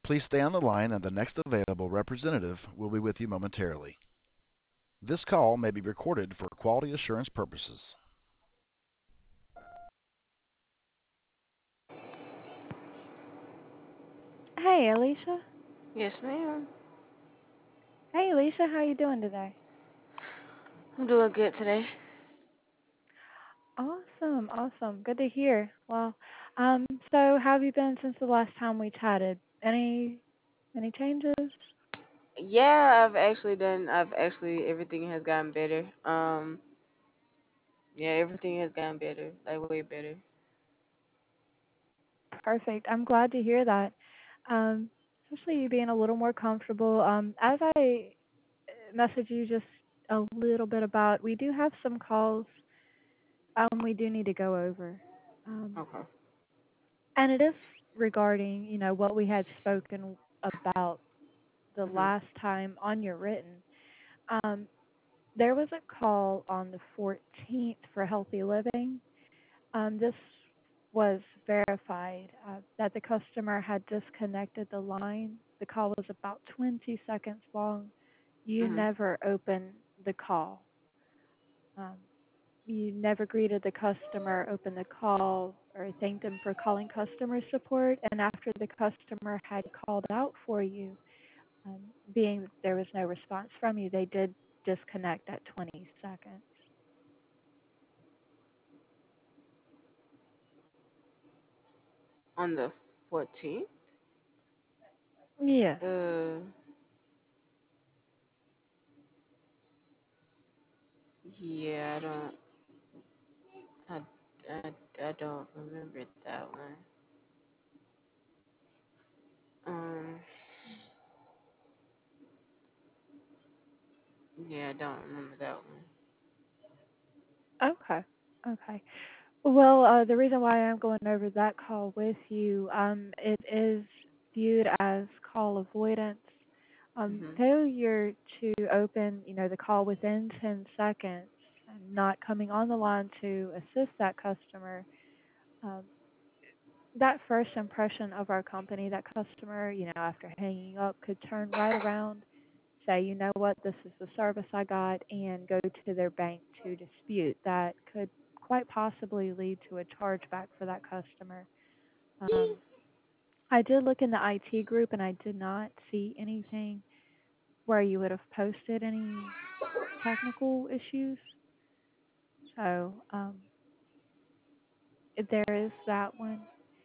Please stay on the line, and the next available representative will be with you momentarily. This call may be recorded for quality assurance purposes. Hey, Alicia. Yes, ma'am. Hey, Alicia. How you doing today? I'm doing good today. Awesome, awesome. Good to hear. Well, so how have you been since the last time we chatted? Any changes? Yeah, I've actually, everything has gotten better. Yeah, everything has gotten better, like way better. Perfect. I'm glad to hear that. Especially you being a little more comfortable. As I message you just a little bit about, we do have some calls we do need to go over. Um, Okay. and it is regarding, what we had spoken about the Mhm. last time on your written. Um, there was a call on the 14th for healthy living. This was verified that the customer had disconnected the line. The call was about 20 seconds long. You Mhm. never opened the call. Um, you never greeted the customer, opened the call, or thanked them for calling customer support. And after the customer had called out for you, um, being there was no response from you, they did disconnect at 20 seconds. On the 14th. Yes. Uh, yeah, I, I don't remember that one. Um, yeah, I don't remember that one. Okay. Okay. Well, the reason why I'm going over that call with you, it is viewed as call avoidance. Mhm. Failure to open, the call within 10 seconds and not coming on the line to assist that customer. Um, that first impression of our company, that customer, after hanging up could turn right around, say, you know what, this is the service I got, and go to their bank to dispute. That could quite possibly lead to a chargeback for that customer. Um, I did look in the IT group and I did not see anything where you would have posted any technical issues. So there is that one.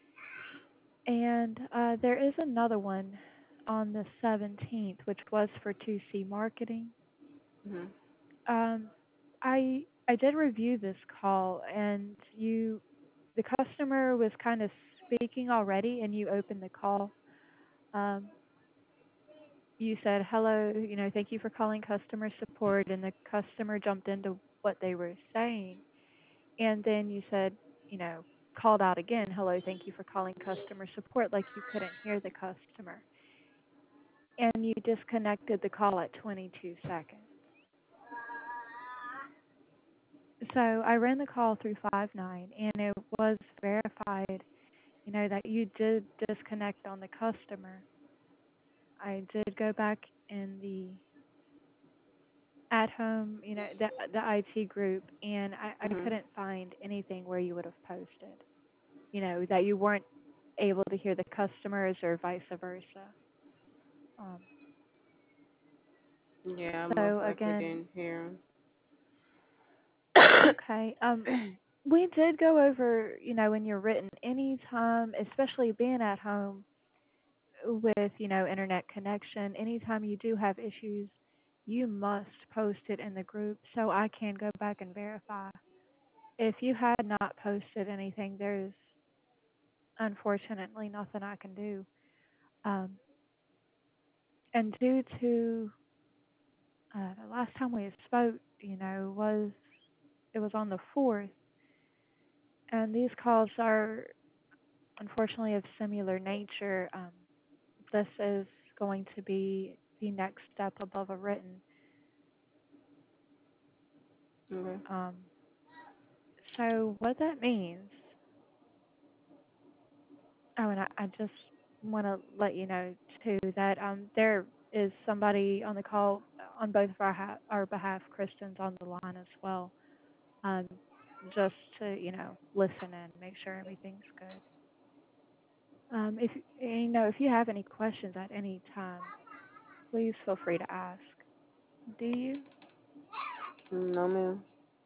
And there is another one on the 17th, which was for 2C marketing. Mhm. Um, I did review this call, and the customer was kind of speaking already, and you opened the call. Um, you said, "Hello, thank you for calling customer support," and the customer jumped into what they were saying, and then you said, you know, called out again, "Hello, thank you for calling customer support," like you couldn't hear the customer, and you disconnected the call at 22 seconds. So I ran the call through Five9, and it was verified, that you did disconnect on the customer. I did go back in the at home, the IT group, and I Mhm. couldn't find anything where you would have posted, that you weren't able to hear the customers or vice versa. Um, Yeah, I most so likely again, didn't hear okay. We did go over, in your written anytime, especially being at home with, internet connection, anytime you do have issues, you must post it in the group so I can go back and verify. If you had not posted anything, there's unfortunately nothing I can do. Um, and due to the last time we spoke, was it was on the 4th, and these calls are unfortunately of similar nature. This is going to be the next step above a written. Okay. Um, so what that means, oh, and I just want to let you know too that there is somebody on the call on both of our behalf, Kristen's on the line as well, um, just to listen and make sure everything's good. If if you have any questions at any time, please feel free to ask. Do you? No, ma'am.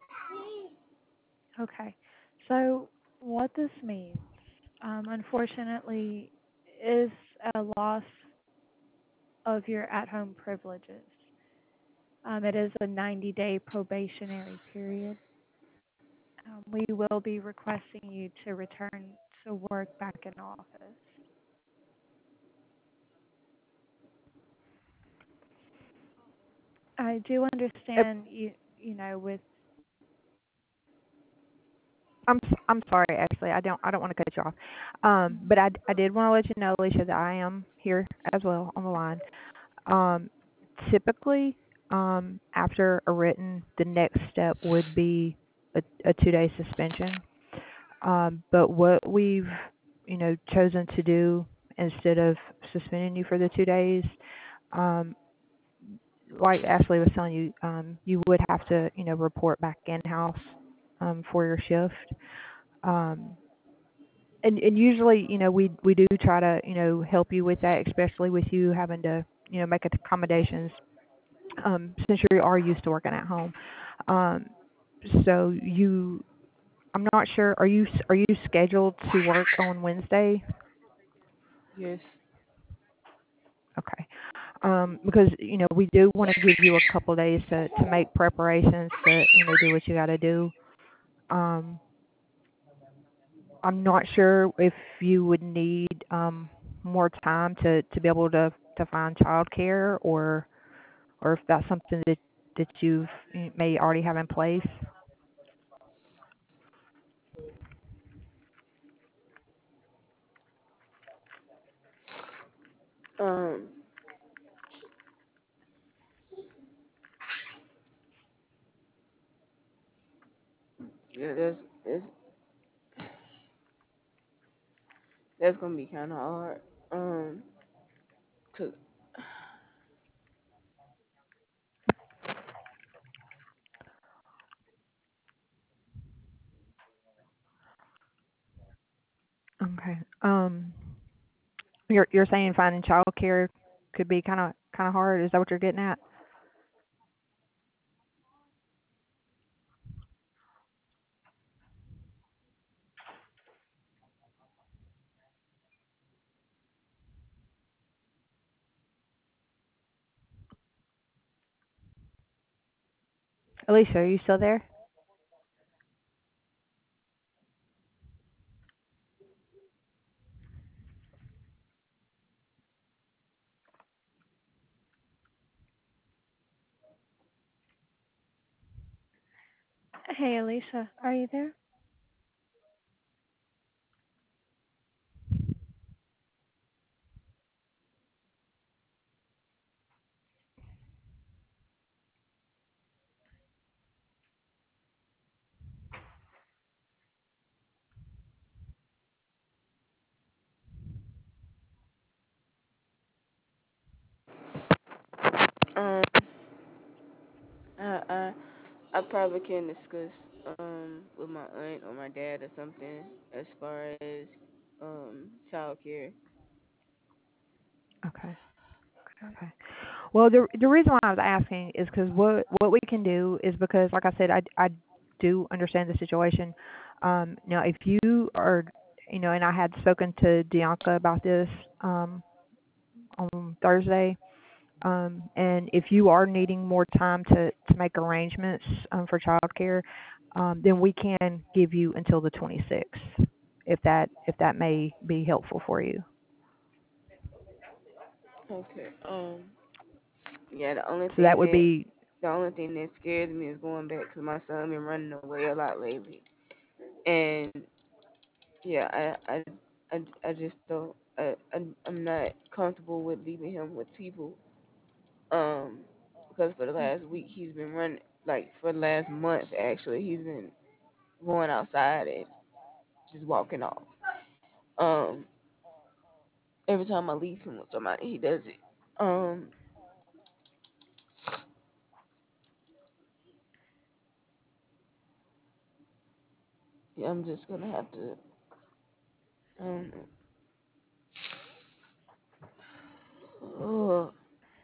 Okay. So what this means, unfortunately, is a loss of your at-home privileges. It is a 90-day probationary period. We will be requesting you to return to work back in office. I do Uh, understand with I'm sorry, actually, I don't want to cut you off. But I did want to let you know, Alicia, that I am here as well on the line. Um, typically, after a written, the next step would be a 2-day suspension. But what we've, chosen to do instead of suspending you for the 2 days, um, like Ashley was telling you, you would have to, report back in house for your shift. Um, and usually, we do try to, help you with that, especially with you having to, make accommodations since you are used to working at home. Um, so I'm not sure. Are you scheduled to work on Wednesday? Yes. Okay. Because we do want to give you a couple days to make preparations to do what you got to do. Um, I'm not sure if you would need more time to be able to find childcare, or if that's something that you may already have in place. Um. Yeah. That's gonna be kind of hard. Um. 'Cause Okay. You're saying finding childcare could be kind of hard. Is that what you're getting at? Alicia, are you still there? Hey, Alicia, are you there? um. I I I probably can discuss with my aunt or my dad or something as far as childcare. Okay. Okay. Well, the reason why I was asking is because what we can do is because, like I said, I do understand the situation. Now, if you are, and I had spoken to Dianca about this on Thursday, and if you are needing more time to make arrangements for childcare, then we can give you until the 26th, if that may be helpful for you. Okay. Yeah. So that would be The only thing that scares me is going back because my son been running away a lot lately, and yeah, I just don't. I'm not comfortable with leaving him with people. Um, because for the last week he's been running. Like for the last month, actually, he's been going outside and just walking off. Um, Every time I leave him with somebody, he does it. Um, yeah, I'm just gonna have to um uh,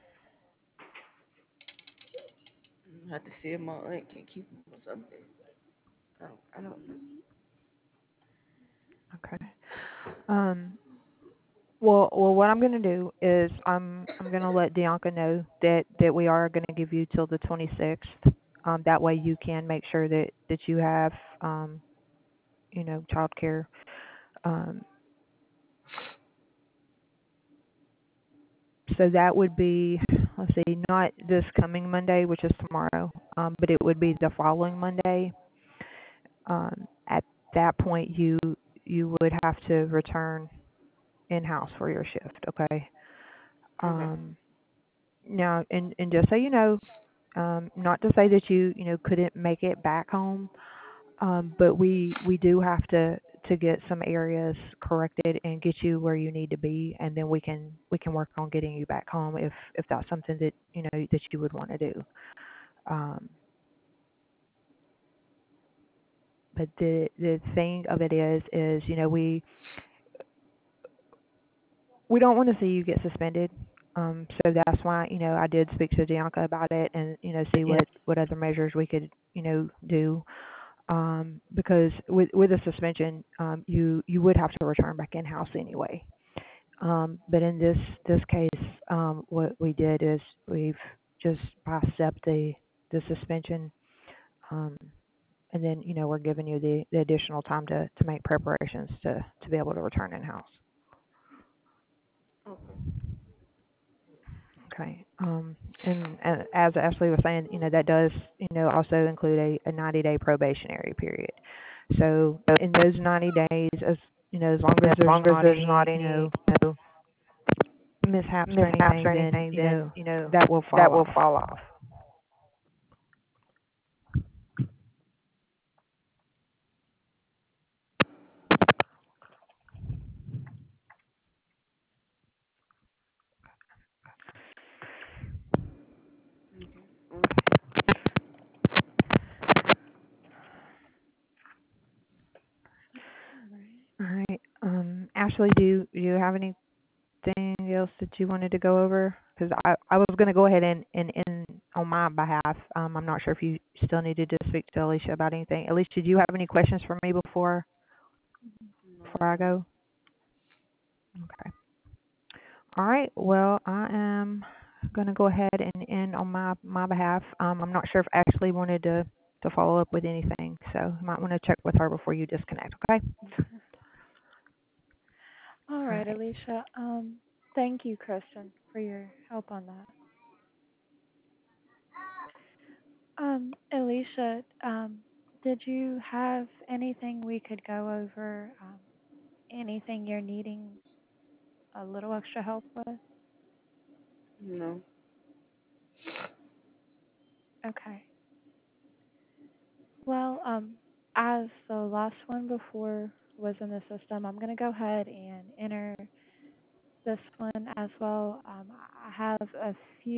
have to see if my aunt can keep him or something. I don't know. Okay. Um, well, what I'm gonna do is I'm gonna let Dianca know that we are gonna give you till the 26th. That way you can make sure that you have childcare. Um, so that would be, let's see, not this coming Monday, which is tomorrow, but it would be the following Monday. At that point, you would have to return in house for your shift. Okay. Okay. Um, Now, and just so you know, not to say that you couldn't make it back home, but we do have to get some areas corrected and get you where you need to be, and then we can work on getting you back home if that's something that that you would want to do. Um, but the thing of it is we don't want to see you get suspended. So that's why I did speak to Bianca about it and see what other measures we could do. Because with a suspension, you would have to return back in house anyway. But in this case, what we did is we've just accept the suspension, um, and then we're giving you the additional time to make preparations to be able to return in house. Okay. Okay. And as Ashley was saying, that does also include a 90-day probationary period. So in those 90 days, as long as there's not any mishaps or anything, then that will fall off. Okay. All right. All right. Ashley, do you have anything else that you wanted to go over? Because I was going to go ahead and on my behalf. I'm not sure if you still needed to speak to Alicia about anything. Alicia, did you have any questions for me before I No. go? Okay. All right. Well, I am going to go ahead and end on my behalf. I'm not sure if Ashley wanted to follow up with anything, so you might want to check with her before you disconnect. Okay. All All right, right. Alicia. Thank you, Kristen, for your help on that. Alicia, did you have anything we could go over? Anything you're needing a little extra help with? No. Okay. Well, as the last one before was in the system, I'm going to go ahead and enter this one as well. I have a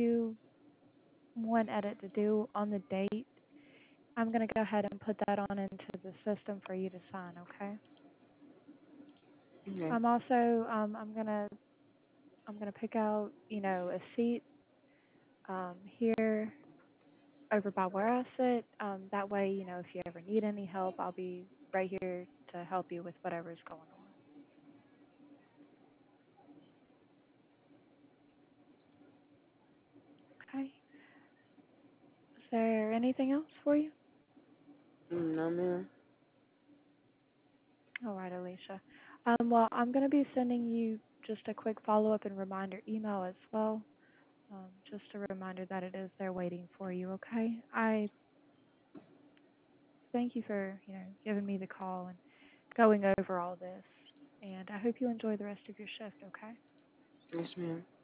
one edit to do on the date. I'm going to go ahead and put that on into the system for you to sign, okay? Okay. I'm also I'm gonna pick out a seat here over by where I sit. That way if you ever need any help, I'll be right here to help you with whatever's going on. Okay. Is there anything else for you? No, man. All right, Alicia. Well, I'm going to be sending you just a quick follow-up and reminder email as well. Just a reminder that it is there waiting for you, okay? I thank you for, giving me the call and going over all this. And I hope you enjoy the rest of your shift, okay? Yes, ma'am.